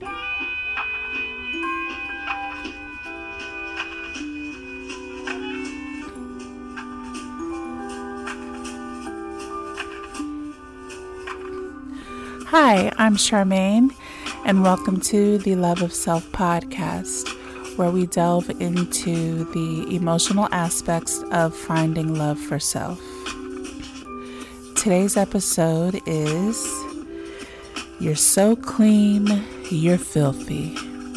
Hi, I'm Charmaine, and welcome to the Love of Self podcast, where we delve into the emotional aspects of finding love for self. Today's episode is You're So Clean, You're Filthy.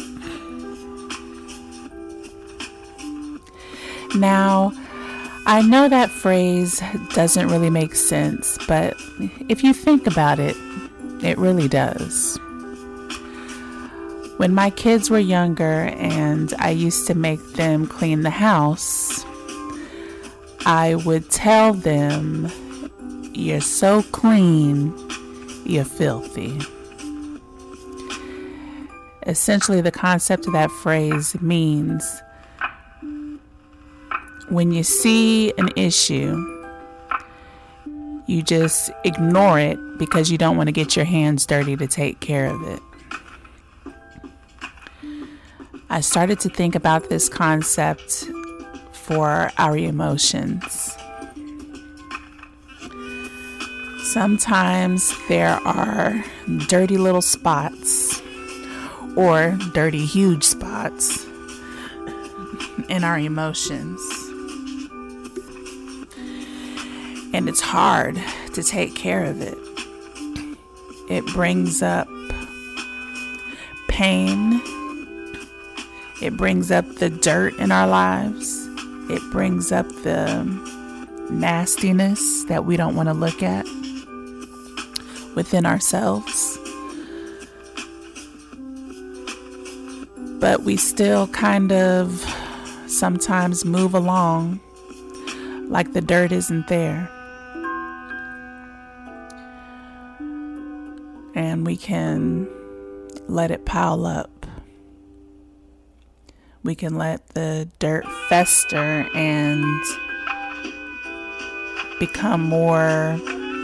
Now, I know that phrase doesn't really make sense, but if you think about it, it really does. When my kids were younger and I used to make them clean the house, I would tell them, "You're so clean, you're filthy." Essentially, the concept of that phrase means when you see an issue, you just ignore it because you don't want to get your hands dirty to take care of it. I started to think about this concept for our emotions. Sometimes there are dirty little spots or dirty huge spots in our emotions. And it's hard to take care of it. It brings up pain. It brings up the dirt in our lives. It brings up the nastiness that we don't want to look at within ourselves. But we still kind of sometimes move along like the dirt isn't there. And we can let it pile up. We can let the dirt fester and become more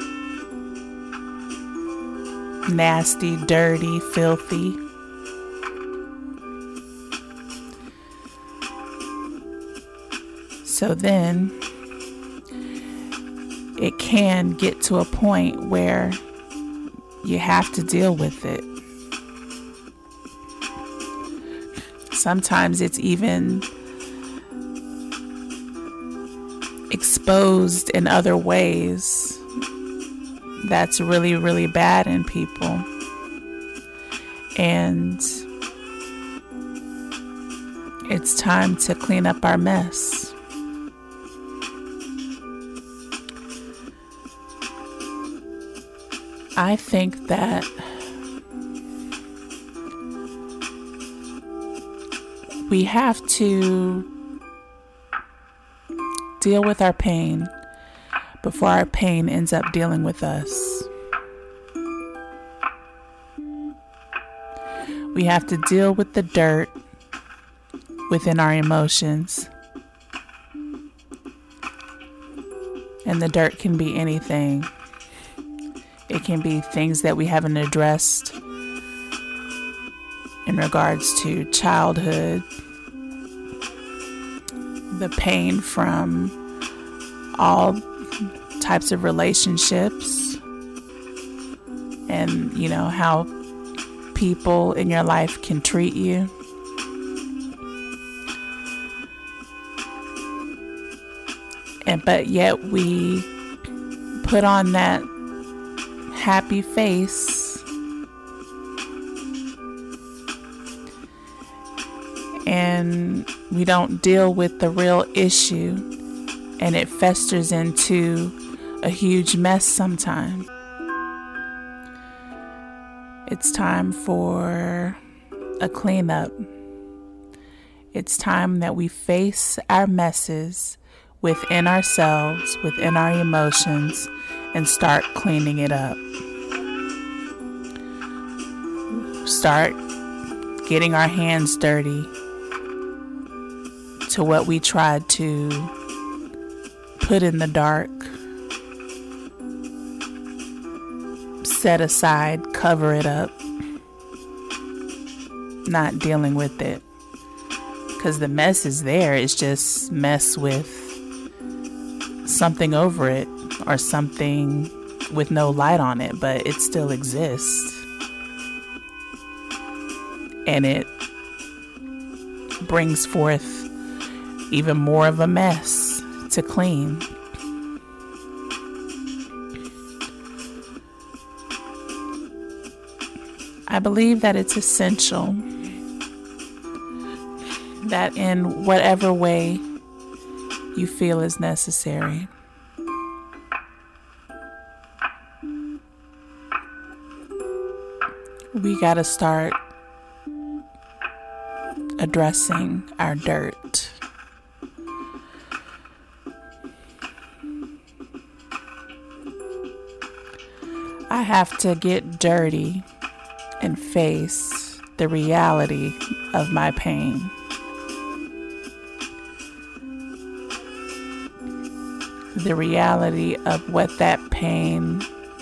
nasty, dirty, filthy. So then it can get to a point where you have to deal with it. Sometimes it's even exposed in other ways that's really, really bad in people. And it's time to clean up our mess. I think that we have to deal with our pain before our pain ends up dealing with us. We have to deal with the dirt within our emotions. And the dirt can be anything. It can be things that we haven't addressed in regards to childhood, the pain from all types of relationships, and how people in your life can treat you. But yet we put on that happy face and we don't deal with the real issue, and it festers into a huge mess sometimes. It's time for a cleanup. It's time that we face our messes within ourselves, within our emotions, and start cleaning it up. Start getting our hands dirty to what we tried to put in the dark, set aside, cover it up. not dealing with it. Because the mess is there. It's just mess with something over it or something with no light on it, but it still exists. And it brings forth even more of a mess to clean. I believe that it's essential that in whatever way you feel is necessary, we gotta start addressing our dirt. I have to get dirty and face the reality of my pain. The reality of what that pain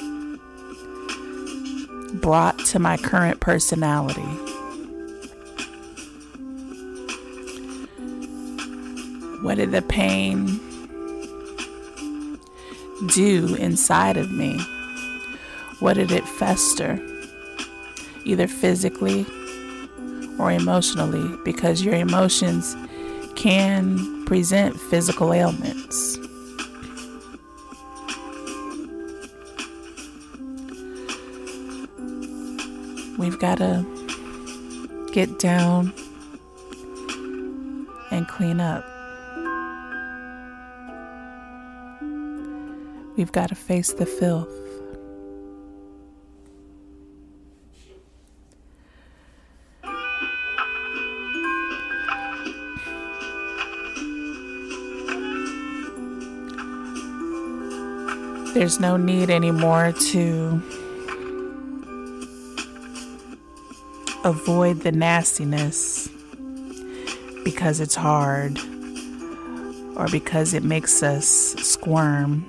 brought to my current personality. What did the pain do inside of me? What did it fester? Either physically or emotionally, because your emotions can present physical ailments. We've got to get down and clean up. We've got to face the filth. There's no need anymore to avoid the nastiness because it's hard or because it makes us squirm,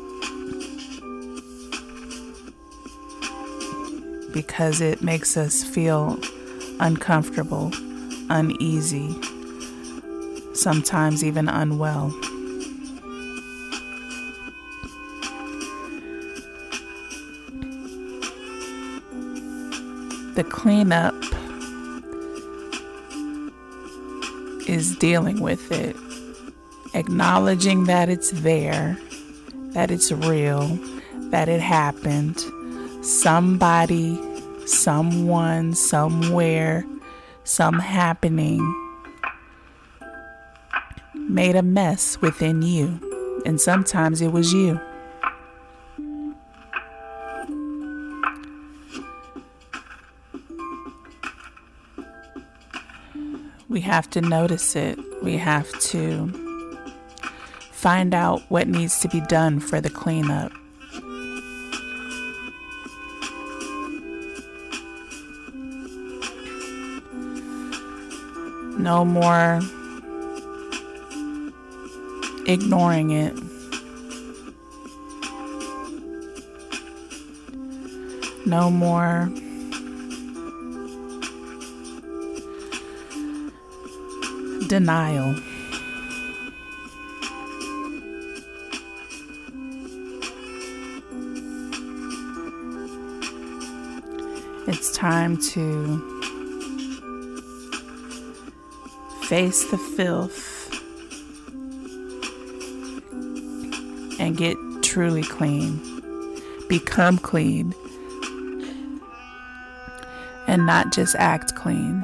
because it makes us feel uncomfortable, uneasy, sometimes even unwell. The cleanup is dealing with it, acknowledging that it's there, that it's real, that it happened. Somebody, someone, somewhere, some happening made a mess within you, and sometimes it was you. We have to notice it. We have to find out what needs to be done for the cleanup. No more ignoring it. No more denial. It's time to face the filth and get truly clean. Become clean and not just act clean.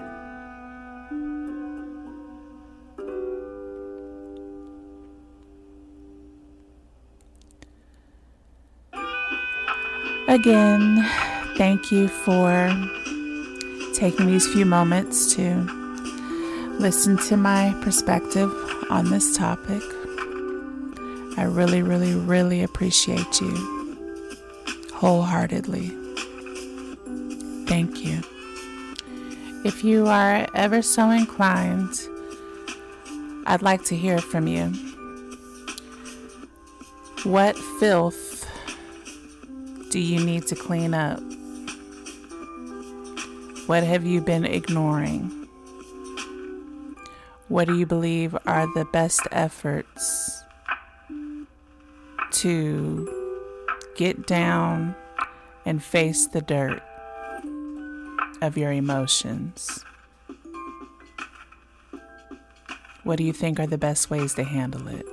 Again, thank you for taking these few moments to listen to my perspective on this topic. I really, really, really appreciate you wholeheartedly. Thank you. If you are ever so inclined, I'd like to hear from you. What filth do you need to clean up? What have you been ignoring? What do you believe are the best efforts to get down and face the dirt of your emotions? What do you think are the best ways to handle it?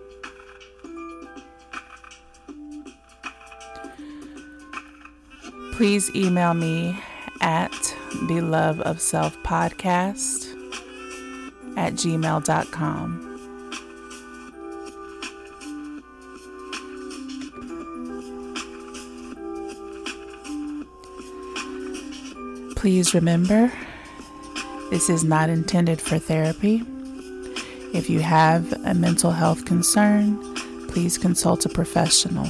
Please email me at theloveofselfpodcast@gmail.com. Please remember, this is not intended for therapy. If you have a mental health concern, please consult a professional.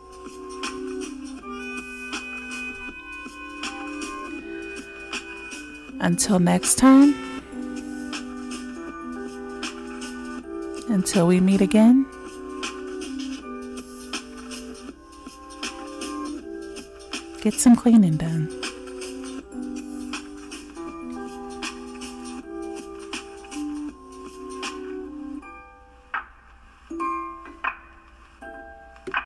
Until next time, until we meet again, get some cleaning done.